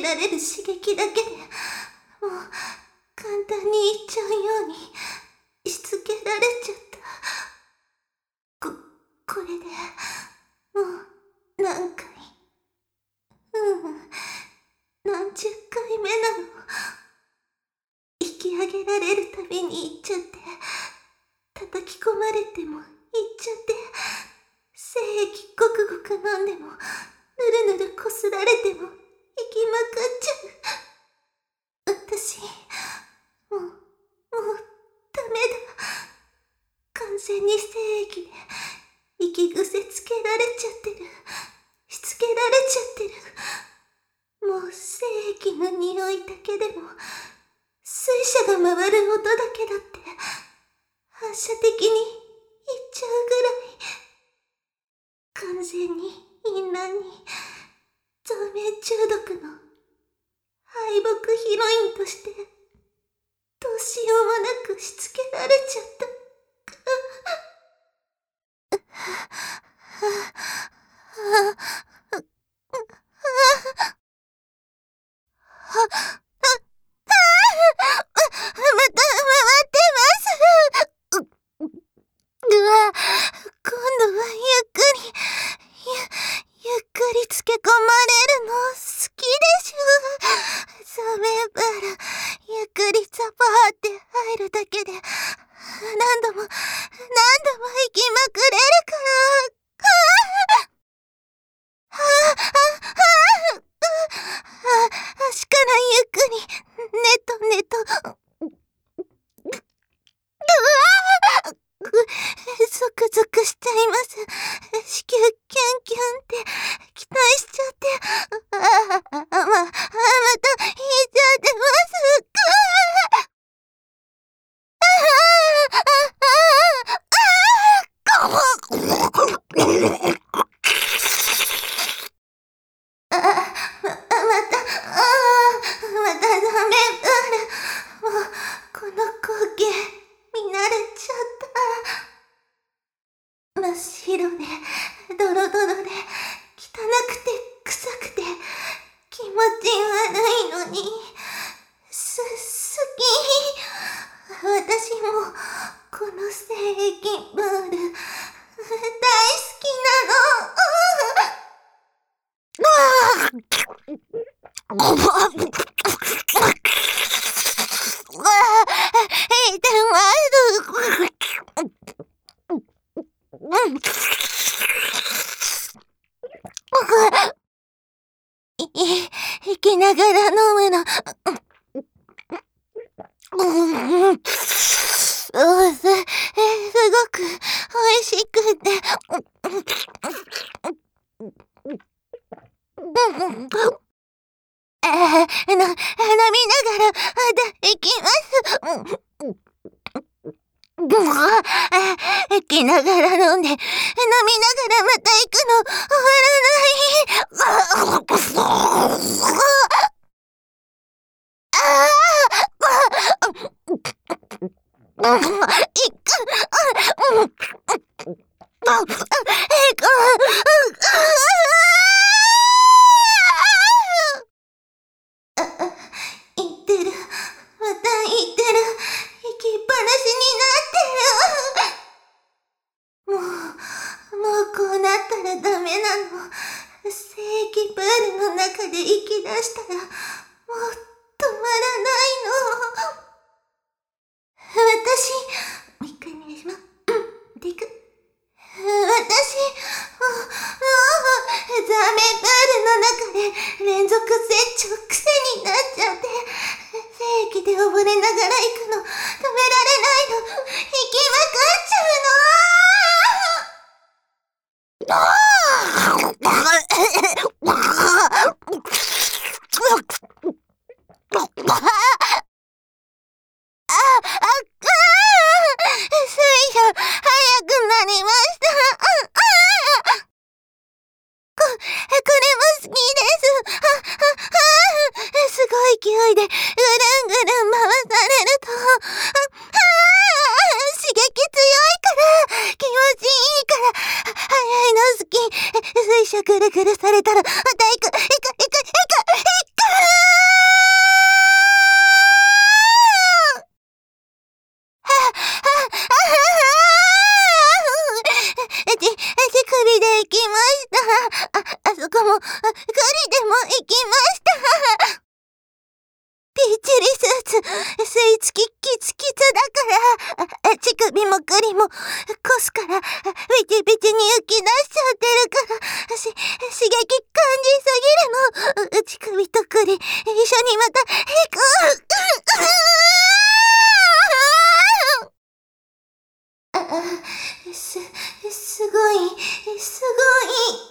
られる刺激だけでもう簡単にいっちゃうようにしつけられちゃった。これでもう何回、何十回目なの。引き上げられるたびに言っちゃって、叩き込まれても言っちゃって、精液ごくごく飲んでもぬるぬるこすられても行きまくっちゃう。私もうダメだ。完全に精液で息癖つけられちゃってる。しつけられちゃってる。もう精液の匂いだけでも水車が回る音だけだって反射的に言っちゃうぐらい。完全に淫乱に造影中毒の敗北ヒロインとしてどうしようもなくしつけられちゃった。今度はゆっくりつけ込まれるの好きでしょ。冷めばらゆっくりザバーって入るだけで何度も行きまくれるから。足からゆっくりネトゾクゾクしちゃいます。子宮キュンキュンって期待しちゃってまた引いちゃってます。またダメ。もうこの光景見慣れちゃった。真っ白でドロドロで汚くて臭くて気持ち悪いのに好き。私もこの精液プール大好きなの。生きながら飲むのすごく美味しくて飲みながら行きます。行きながら飲んで飲みながらまた行くの終わらない。言ってる。また言ってる。行きっぱなしになってる。もうこうなったらダメなの。精液プールの中で息出したらもう止まらないの。私もう一回お願いします。でいく。私ザメプールの中で連続成長癖になっちゃって、精液で溺れながら行くの止められないの。行きまくっちゃうの。水車早くなりました。これも好きです。すごい勢いでぐるんぐるん回されると刺激強いから気持ちいいから早いの好き。水車ぐるぐるされたらまた行く。 首で行きました。あそこも、狩りでも行きました。ピーチリスーツ、吸い付きキツキツだから、乳首も栗も、コスから、ビチビチに浮き出しちゃってるから、刺激感じすぎるの。乳首と栗、一緒にまた、行く。すごい、すごい。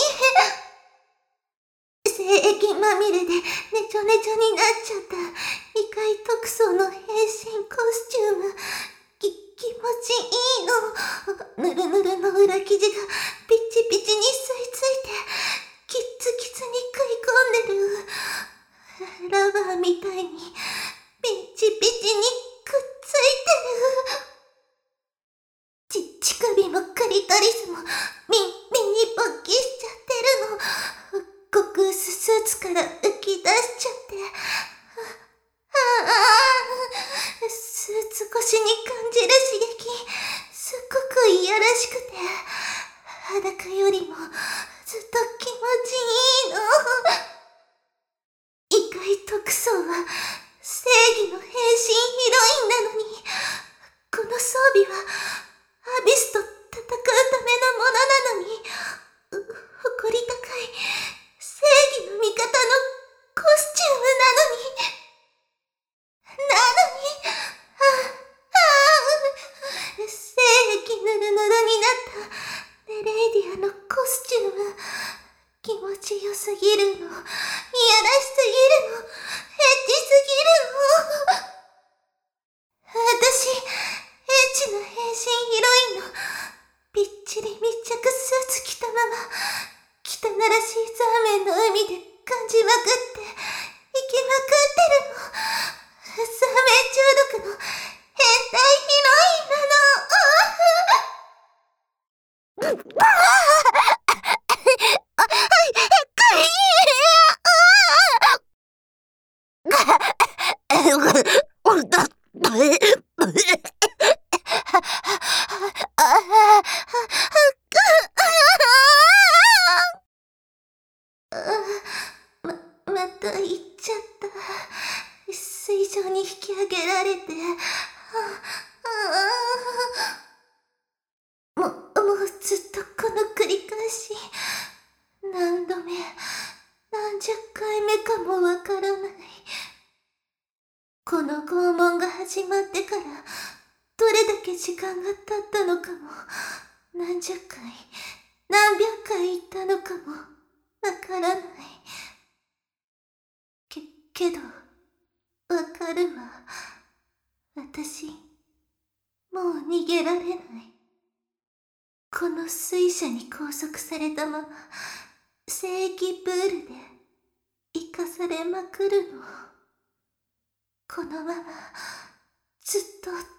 精液まみれでねちょねちょになっちゃった異界特捜の変身コスチューム。気持ちいいの。ぬるぬるの裏生地がピチピチに吸い付いて、キツキツに食い込んでる。ラバーみたいにピチピチにくっついてる。乳首もクリトリスもミニ勃起しちゃってるの。極薄スーツから浮き出しちゃって。スーツ越しに感じる刺激、すっごくいやらしくて、裸よりもずっと気持ちいいの。異界特捜は正義の変身ヒロインなのに、この装備はアビスと戦うためのものなのに、誇り高い正義の味方のコスチュームなのに、精液ぬるぬるになったネレイディアのコスチューム、気持ちよすぎるの、いやらしすぎるの、エッチすぎるの。私、エッチな変身ヒロインのぴっちり密着スーツ着たまま、汚らしいザーメンの海で感じまくって、生きまくってるの。ザーメン中毒の変態ヒロインなの。また行っちゃった。水上に引き上げられて、もうずっとこの繰り返し。何度目、何十回目かもわからない。この拷問が始まってからどれだけ時間が経ったのかも、何十回何百回言ったのかもわからない。けどわかるわ。私もう逃げられない。この水車に拘束されたまま聖域プールで生かされまくるの。このままずっと